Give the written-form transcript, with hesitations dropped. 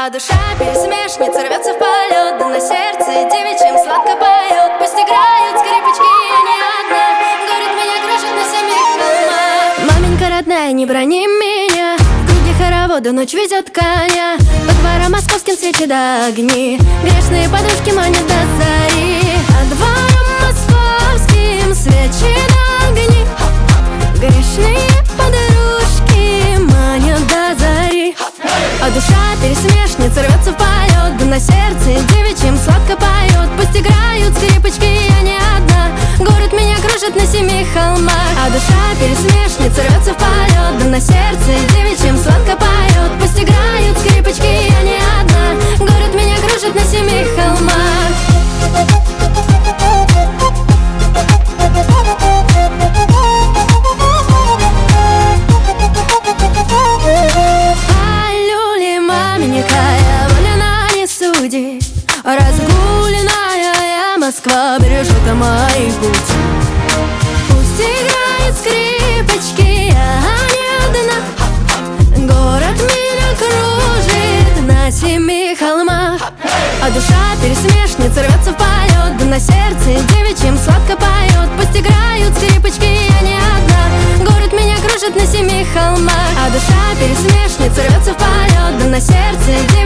А душа пересмешница рвется в полет, да на сердце девичьим сладко поет. Пусть играют скрипочки, я не одна, город меня кружит на семи холмах. Маменька родная, не брони меня, в круге хоровода ночь везет коня. По дворам московским свечи да огни, грешные подружки манят до зари. А дворам московским свечи да огни, грешные подружки манят до зари. А душа пересмешница рвется в полет, да на сердце девичьим сладко поет. Пусть играют скрипочки, я не одна, город меня кружит на семи холмах. А душа пересмешница рвется в полет, да на сердце девичьим сладко поет. Пусть играют скрипочки, я не одна, город меня кружит на семи холмах. Разгуленная Москва бережет мои путь. Пусть играют скрипочки, я не одна, город меня кружит на семи холмах. А душа пересмешница рвется в полет, да на сердце девичьим сладко поет. Пусть играют скрипочки, я не одна, город меня кружит на семи холмах. А душа пересмешница рвется в полет, да на сердце девичьим